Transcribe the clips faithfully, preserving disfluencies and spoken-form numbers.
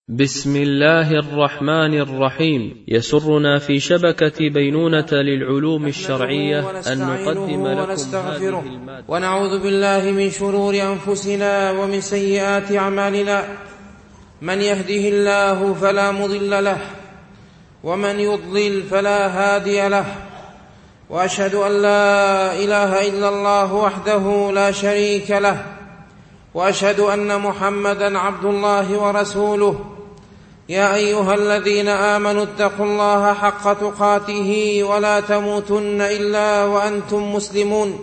بسم الله الرحمن الرحيم. يسرنا في شبكة بينونة للعلوم الشرعية أن نقدم لكم ونستغفره ونعوذ بالله من شرور أنفسنا ومن سيئات أعمالنا، من يهده الله فلا مضل له ومن يضلل فلا هادي له، وأشهد أن لا إله إلا الله وحده لا شريك له، وأشهد أن محمدًا عبد الله ورسوله. يا أيها الذين آمنوا اتقوا الله حق تقاته ولا تموتن إلا وأنتم مسلمون.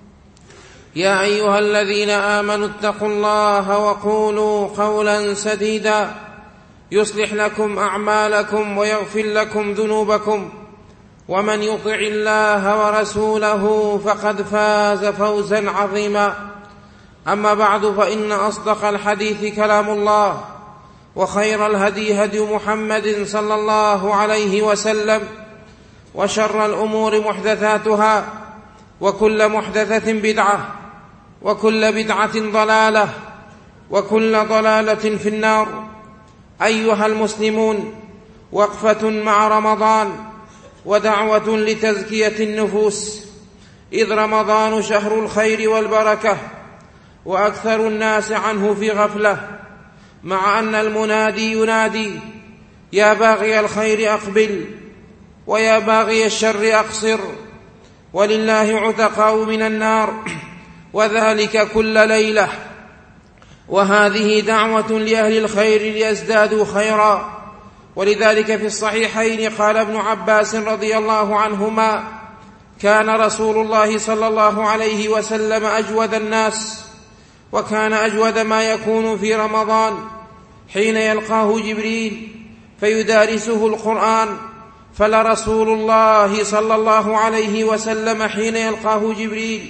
يا أيها الذين آمنوا اتقوا الله وقولوا قولا سديدا يصلح لكم أعمالكم ويغفر لكم ذنوبكم، ومن يطع الله ورسوله فقد فاز فوزا عظيما. أما بعد، فإن أصدق الحديث كلام الله، وخير الهدي هدي محمد صلى الله عليه وسلم، وشر الأمور محدثاتها، وكل محدثة بدعة، وكل بدعة ضلالة، وكل ضلالة في النار. أيها المسلمون، وقفة مع رمضان ودعوة لتزكية النفوس، إذ رمضان شهر الخير والبركة، وأكثر الناس عنه في غفلة، مع أن المنادي ينادي: يا باغي الخير أقبل، ويا باغي الشر أقصر، ولله عتقاء من النار، وذلك كل ليلة. وهذه دعوة لأهل الخير ليزدادوا خيرا، ولذلك في الصحيحين قال ابن عباس رضي الله عنهما: كان رسول الله صلى الله عليه وسلم أجود الناس، وكان أجود ما يكون في رمضان حين يلقاه جبريل فيدارسه القرآن. فلرسول الله صلى الله عليه وسلم حين يلقاه جبريل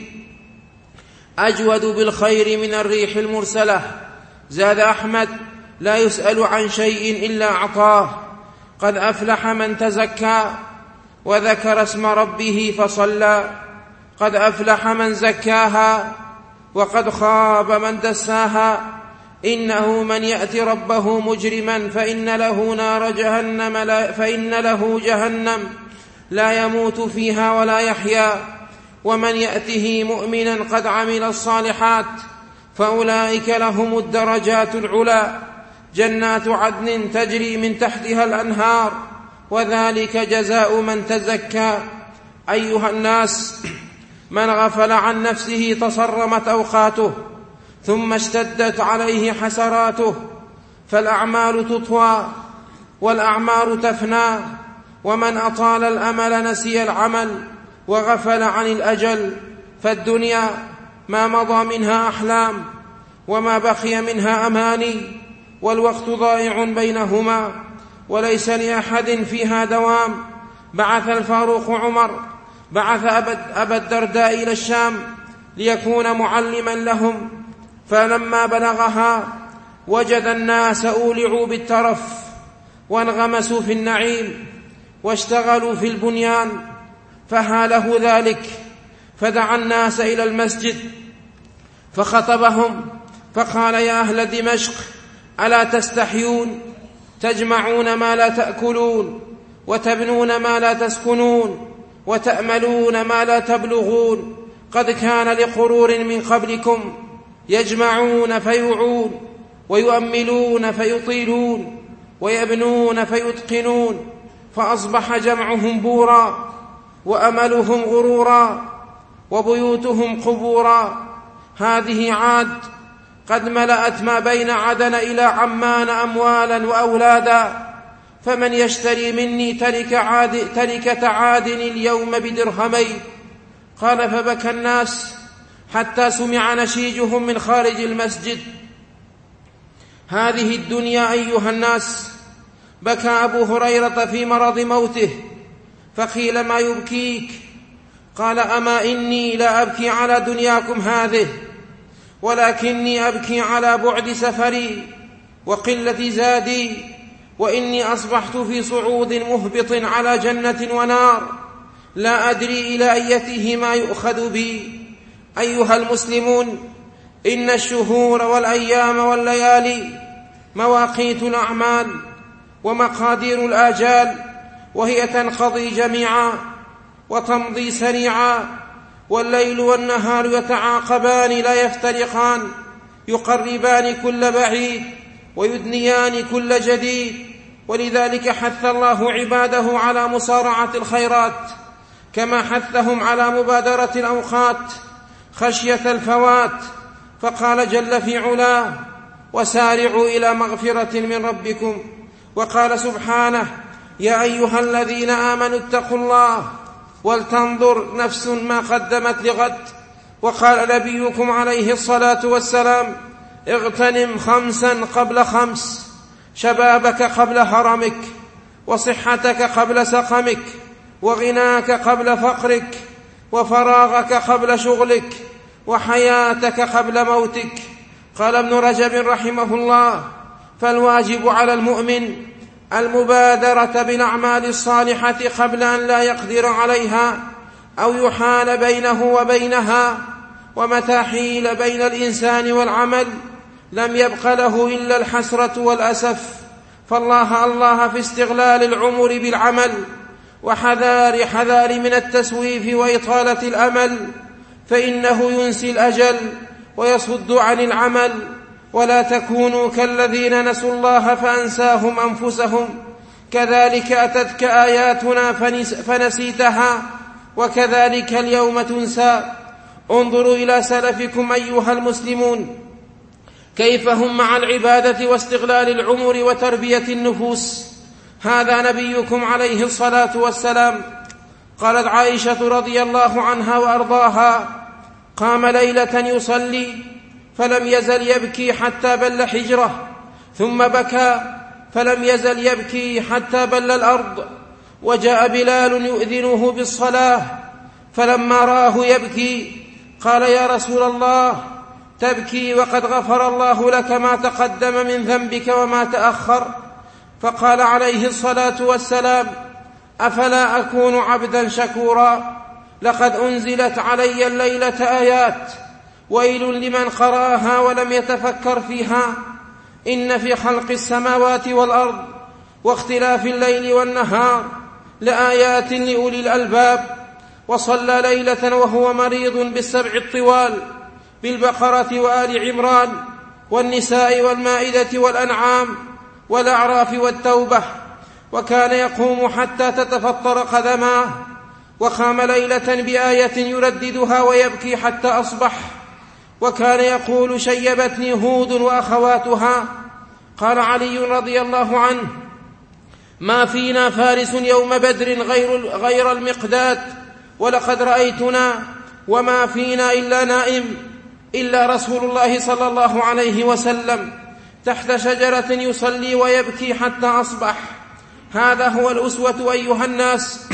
أجود بالخير من الريح المرسلة. زاد أحمد: لا يسأل عن شيء إلا أعطاه. قد أفلح من تزكى وذكر اسم ربه فصلى. قد أفلح من زكاها وقد خاب من دساها. إنه من يأتي ربه مجرما فإن له نار جهنم لا فإن له جهنم لا يموت فيها ولا يحيا. ومن يأته مؤمنا قد عمل الصالحات فأولئك لهم الدرجات العلى، جنات عدن تجري من تحتها الأنهار، وذلك جزاء من تزكى. أيها الناس، من غفل عن نفسه تصرمت أوقاته، ثم اشتدت عليه حسراته، فالأعمال تطوى والأعمار تفنى. ومن أطال الأمل نسي العمل وغفل عن الأجل. فالدنيا ما مضى منها أحلام وما بقي منها أماني، والوقت ضائع بينهما، وليس لأحد فيها دوام. بعث الفاروق عمر بعث أبا الدرداء إلى الشام ليكون معلما لهم، فلما بلغها وجد الناس أولعوا بالترف وانغمسوا في النعيم واشتغلوا في البنيان، فهاله ذلك، فدعا الناس إلى المسجد فخطبهم فقال: يا أهل دمشق، ألا تستحيون؟ تجمعون ما لا تأكلون، وتبنون ما لا تسكنون، وتأملون ما لا تبلغون. قد كان لقرور من قبلكم يجمعون فيوعون، ويؤملون فيطيلون، ويبنون فيتقنون، فأصبح جمعهم بورا، وأملهم غرورا، وبيوتهم قبورا. هذه عاد قد ملأت ما بين عدن إلى عمان أموالا وأولادا، فمن يشتري مني تركة عاد تركة عادن اليوم بدرهمين؟ قال: فبكى الناس حتى سمع نشيجهم من خارج المسجد. هذه الدنيا أيها الناس. بكى أبو هريرة في مرض موته، فقيل: ما يبكيك؟ قال: أما إني لا أبكي على دنياكم هذه، ولكني أبكي على بعد سفري وقلة زادي، وإني أصبحت في صعود مهبط على جنة ونار، لا أدري إلى أيتهما يؤخذ بي. أيها المسلمون، إن الشهور والأيام والليالي مواقيت الأعمال ومقادير الآجال، وهي تنقضي جميعا وتمضي سريعا، والليل والنهار يتعاقبان لا يفترقان، يقربان كل بعيد ويدنيان كل جديد. ولذلك حث الله عباده على مصارعة الخيرات، كما حثهم على مبادرة الأوقات خشية الفوات، فقال جل في علاه: وسارعوا إلى مغفرة من ربكم. وقال سبحانه: يا أيها الذين آمنوا اتقوا الله ولتنظر نفس ما قدمت لغد. وقال نبيكم عليه الصلاة والسلام: اغتنم خمسا قبل خمس، شبابك قبل هرمك، وصحتك قبل سقمك، وغناك قبل فقرك، وفراغك قبل شغلك، وحياتك قبل موتك. قال ابن رجب رحمه الله: فالواجب على المؤمن المبادرة بالأعمال الصالحة قبل أن لا يقدر عليها أو يحال بينه وبينها، ومتى حيل بين الإنسان والعمل لم يبق له إلا الحسرة والأسف. فالله الله في استغلال العمر بالعمل، وحذار حذار من التسويف وإطالة الأمل، فإنه ينسي الأجل ويصد عن العمل. ولا تكونوا كالذين نسوا الله فأنساهم أنفسهم، كذلك أتتك آياتنا فنسيتها، وكذلك اليوم تنسى. انظروا إلى سلفكم أيها المسلمون كيف هم مع العبادة واستغلال العمر وتربية النفوس. هذا نبيكم عليه الصلاة والسلام. قالت عائشة رضي الله عنها وأرضاها: قام ليلة يصلي فلم يزل يبكي حتى بل حجره، ثم بكى فلم يزل يبكي حتى بل الأرض، وجاء بلال يؤذنه بالصلاة، فلما راه يبكي قال: يا رسول الله، تبكي وقد غفر الله لك ما تقدم من ذنبك وما تأخر؟ فقال عليه الصلاة والسلام: أفلا أكون عبدا شكورا؟ لقد أنزلت علي الليلة آيات، ويل لمن قرأها ولم يتفكر فيها. إن في خلق السماوات والأرض واختلاف الليل والنهار لآيات لأولي الألباب. وصلى ليلة وهو مريض بالسبع الطوال، بالبقرة وآل عمران والنساء والمائدة والأنعام والأعراف والتوبة، وكان يقوم حتى تتفطر قدماه. وقام ليلة بآية يرددها ويبكي حتى أصبح، وكان يقول: شيبتني هود وأخواتها. قال علي رضي الله عنه: ما فينا فارس يوم بدر غير, غير المقداد، ولقد رأيتنا وما فينا إلا نائم، إلا رسول الله صلى الله عليه وسلم تحت شجرة يصلي ويبكي حتى أصبح. هذا هو الأسوة أيها الناس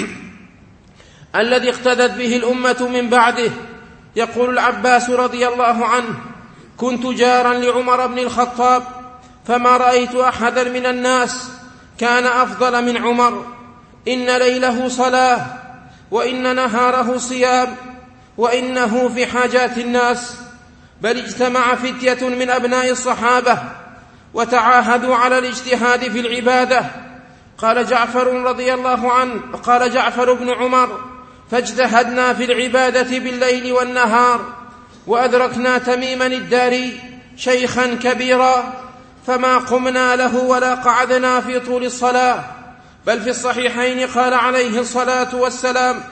الذي اقتدت به الأمة من بعده. يقول العباس رضي الله عنه: كنت جارا لعمر بن الخطاب، فما رأيت أحدا من الناس كان أفضل من عمر. إن ليله صلاة، وإن نهاره صيام، وإنه في حاجات الناس. بل اجتمع فتية من أبناء الصحابة وتعاهدوا على الاجتهاد في العبادة. قال جعفر رضي الله عنه قال جعفر بن عمر: فاجتهدنا في العبادة بالليل والنهار، وأدركنا تميما الداري شيخا كبيرا، فما قمنا له ولا قعدنا في طول الصلاة. بل في الصحيحين قال عليه الصلاة والسلام: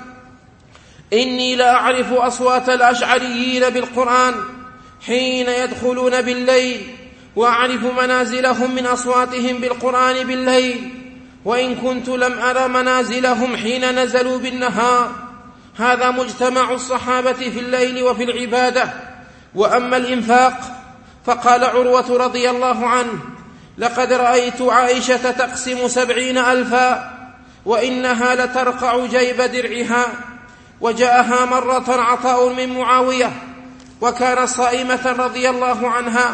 إني لا أعرف أصوات الأشعريين بالقرآن حين يدخلون بالليل، وأعرف منازلهم من أصواتهم بالقرآن بالليل، وإن كنت لم أرى منازلهم حين نزلوا بالنهار. هذا مجتمع الصحابة في الليل وفي العبادة. وأما الإنفاق فقال عروة رضي الله عنه: لقد رأيت عائشة تقسم سبعين ألفا، وإنها لترقع جيب درعها. وجاءها مرة عطاء من معاوية، وكانت صائمة رضي الله عنها،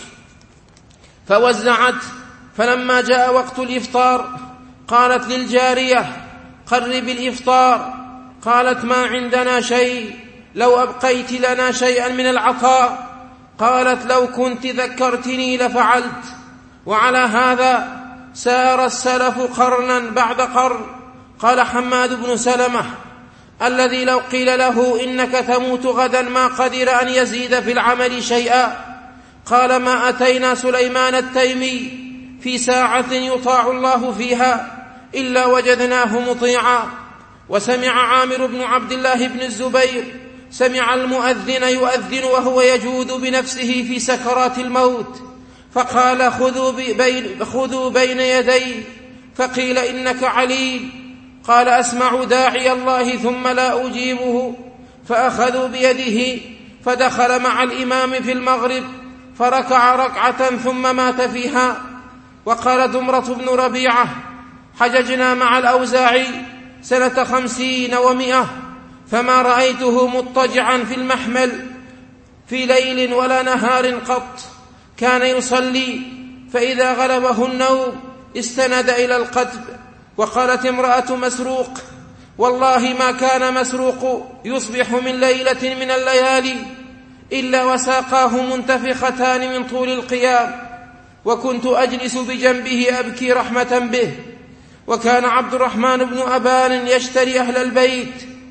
فوزعت. فلما جاء وقت الإفطار قالت للجارية: قرب الإفطار. قالت: ما عندنا شيء، لو أبقيت لنا شيئا من العطاء. قالت: لو كنت ذكرتني لفعلت. وعلى هذا سار السلف قرنا بعد قرن. قال حماد بن سلمة الذي لو قيل له إنك تموت غدا ما قدر أن يزيد في العمل شيئا، قال ما أتينا سليمان التيمي في ساعة يطاع الله فيها إلا وجدناه مطيعا. وسمع عامر بن عبد الله بن الزبير سمع المؤذن يؤذن وهو يجود بنفسه في سكرات الموت، فقال خذوا بين, خذوا بين يدي، فقيل إنك عليل، قال أسمع داعي الله ثم لا أجيبه، فأخذوا بيده فدخل مع الإمام في المغرب فركع ركعة ثم مات فيها. وقال دمرة بن ربيعة حججنا مع الأوزاعي سنة خمسين ومئة فما رأيته مضطجعا في المحمل في ليل ولا نهار قط، كان يصلي فإذا غلبه النوم استند إلى القتب. وقالت امرأة مسروق والله ما كان مسروق يصبح من ليلة من الليالي إلا وساقاه منتفختان من طول القيام، وكنت أجلس بجنبه أبكي رحمة به. وكان عبد الرحمن بن أبان يشتري أهل البيت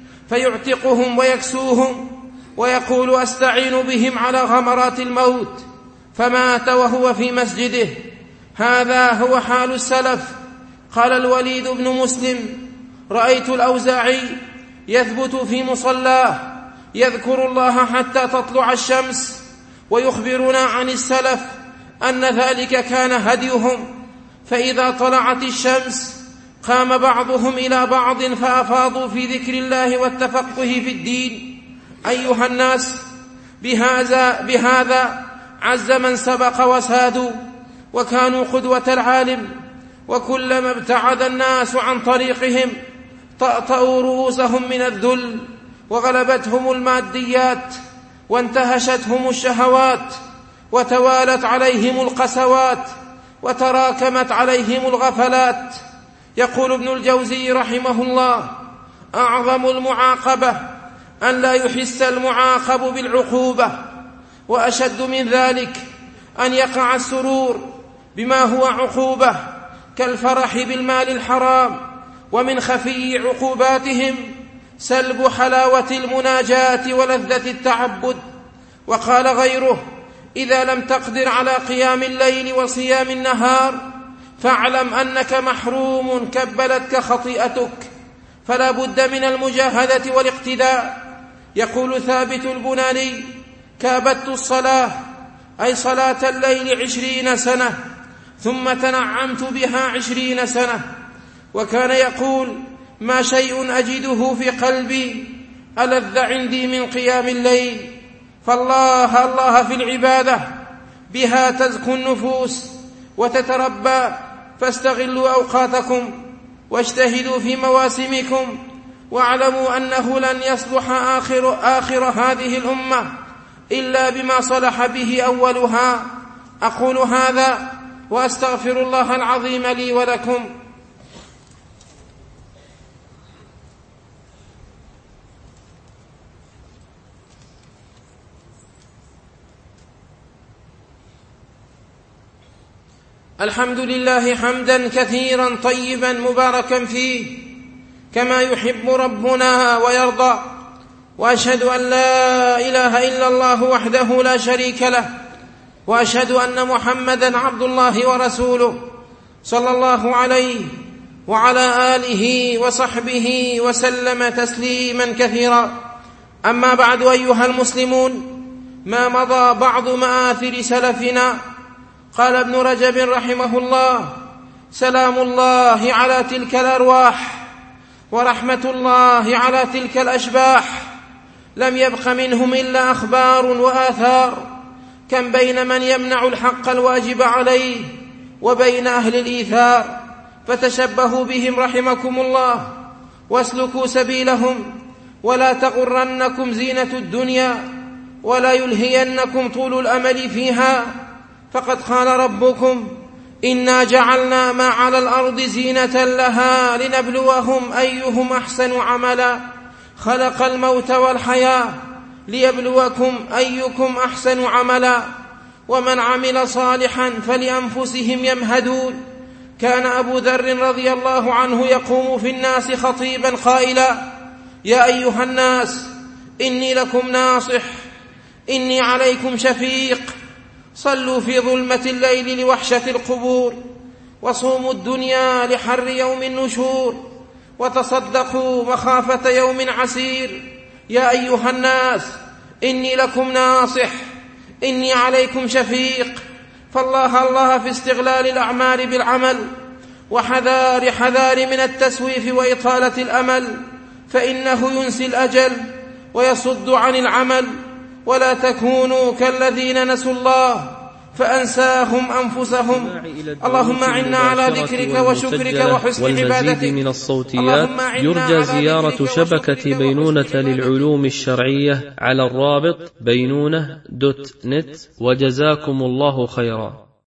فيعتقهم ويكسوهم ويقول أستعين بهم على غمرات الموت، فمات وهو في مسجده. هذا هو حال السلف. قال الوليد بن مسلم رأيت الأوزاعي يثبت في مصلاه يذكر الله حتى تطلع الشمس، ويخبرنا عن السلف أن ذلك كان هديهم، فإذا طلعت الشمس قام بعضهم إلى بعض فأفاضوا في ذكر الله والتفقه في الدين. أيها الناس، بهذا, بهذا عز من سبق وسادوا وكانوا قدوة العالم، وكلما ابتعد الناس عن طريقهم طأطأوا رؤوسهم من الذل، وغلبتهم الماديات وانتهشتهم الشهوات، وتوالت عليهم القسوات، وتراكمت عليهم الغفلات. يقول ابن الجوزي رحمه الله أعظم المعاقبة أن لا يحس المعاقب بالعقوبة، وأشد من ذلك أن يقع السرور بما هو عقوبة كالفرح بالمال الحرام. ومن خفي عقوباتهم سلب حلاوة المناجاة ولذة التعبد. وقال غيره إذا لم تقدر على قيام الليل وصيام النهار فاعلم أنك محروم كبلتك خطيئتك، فلا بد من المجاهدة والاقتداء. يقول ثابت البناني كابدت الصلاة أي صلاة الليل عشرين سنة ثم تنعمت بها عشرين سنة. وكان يقول ما شيء أجده في قلبي ألذ عندي من قيام الليل، فالله الله في العبادة بها تزكو النفوس وتتربى. فاستغلوا أوقاتكم واجتهدوا في مواسمكم، واعلموا أنه لن يصلح آخر, آخر هذه الأمة إلا بما صلح به أولها. أقول هذا وأستغفر الله العظيم لي ولكم. الحمد لله حمدا كثيرا طيبا مباركا فيه كما يحب ربنا ويرضى. وأشهد أن لا إله إلا الله وحده لا شريك له، وأشهد أن محمدا عبد الله ورسوله صلى الله عليه وعلى آله وصحبه وسلم تسليما كثيرا. أما بعد أيها المسلمون، ما مضى بعض مآثر سلفنا. قال ابن رجب رحمه الله سلام الله على تلك الأرواح ورحمة الله على تلك الأشباح، لم يبق منهم إلا أخبار وآثار، كم بين من يمنع الحق الواجب عليه وبين أهل الإيثار. فتشبهوا بهم رحمكم الله واسلكوا سبيلهم، ولا تغرنكم زينة الدنيا ولا يلهينكم طول الأمل فيها. فقد قال ربكم إنا جعلنا ما على الأرض زينة لها لنبلوهم أيهم أحسن عملا، خلق الموت والحياة ليبلوكم أيكم أحسن عملا. ومن عمل صالحا فلأنفسهم يمهدون. كان أبو ذر رضي الله عنه يقوم في الناس خطيبا قائلا: يا أيها الناس إني لكم ناصح، إني عليكم شفيق، صلوا في ظلمة الليل لوحشة القبور، وصوموا الدنيا لحر يوم النشور، وتصدقوا مخافة يوم عسير. يا أيها الناس إني لكم ناصح، إني عليكم شفيق، فالله الله في استغلال الأعمال بالعمل، وحذار حذار من التسويف وإطالة الأمل، فإنه ينسي الأجل ويصد عن العمل. ولا تكونوا كالذين نسوا الله فأنساهم أنفسهم. اللهم أعنا على ذكرك وشكرك وحسن عبادتك. من الصوتيات يرجى زيارة شبكة بينونة للعلوم الشرعية على الرابط بينونة دوت نت، وجزاكم الله خيرا.